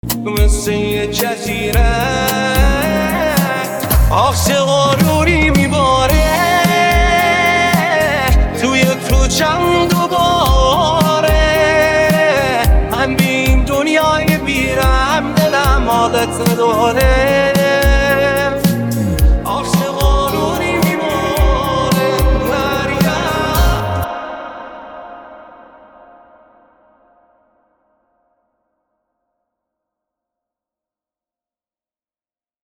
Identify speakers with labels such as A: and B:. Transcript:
A: مثل یه جزیره آخش غروری میباره توی کوچم دوباره. هم بی این دنیای بیرم دلم حالت نداره.